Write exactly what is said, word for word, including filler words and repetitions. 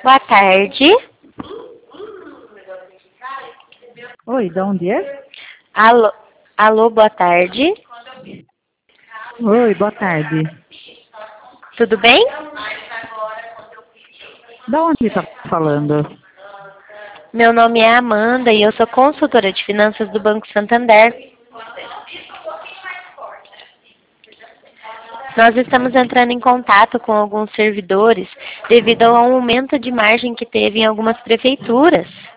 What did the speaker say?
Boa tarde. Oi, de onde é? Alô, alô, boa tarde. Oi, boa tarde. Tudo bem? Da onde está falando? Meu nome é Amanda e eu sou consultora de finanças do Banco Santander. Nós estamos entrando em contato com alguns servidores devido ao aumento de margem que teve em algumas prefeituras.